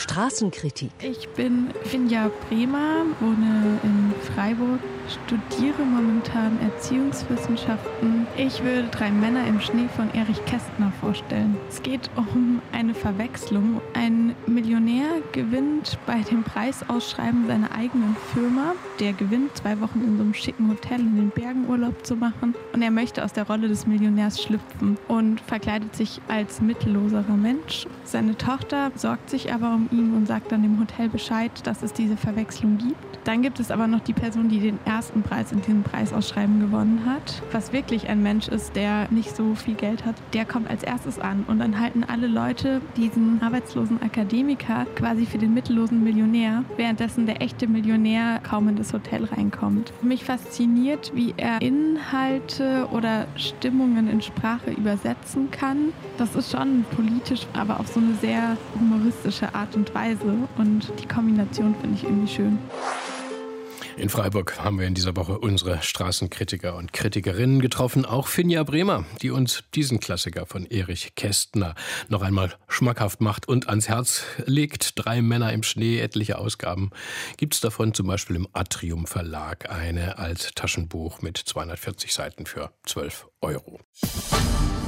Straßenkritik. Ich bin Finja Bremer, wohne in Freiburg, studiere momentan Erziehungswissenschaften. Ich würde Drei Männer im Schnee von Erich Kästner vorstellen. Es geht um eine Verwechslung. Ein Millionär gewinnt bei dem Preisausschreiben seiner eigenen Firma. Der gewinnt 2 Wochen in so einem schicken Hotel in den Bergen Urlaub zu machen. Und er möchte aus der Rolle des Millionärs schlüpfen und verkleidet sich als mittelloserer Mensch. Seine Tochter sorgt sich aber um ihn und sagt dann dem Hotel Bescheid, dass es diese Verwechslung gibt. Dann gibt es aber noch die Person, die den ersten Preis in diesem Preisausschreiben gewonnen hat. Was wirklich ein Mensch ist, der nicht so viel Geld hat, der kommt als erstes an. Und dann halten alle Leute diesen arbeitslosen Akademiker quasi für den mittellosen Millionär, währenddessen der echte Millionär kaum in das Hotel reinkommt. Mich fasziniert, wie er Inhalte oder Stimmungen in Sprache übersetzen kann. Das ist schon politisch, aber auf so eine sehr humoristische Art und Weise. Und die Kombination finde ich irgendwie schön. In Freiburg haben wir in dieser Woche unsere Straßenkritiker und Kritikerinnen getroffen, auch Finja Bremer, die uns diesen Klassiker von Erich Kästner noch einmal schmackhaft macht und ans Herz legt. Drei Männer im Schnee, etliche Ausgaben gibt es davon, zum Beispiel im Atrium Verlag, eine als Taschenbuch mit 240 Seiten für 12 €.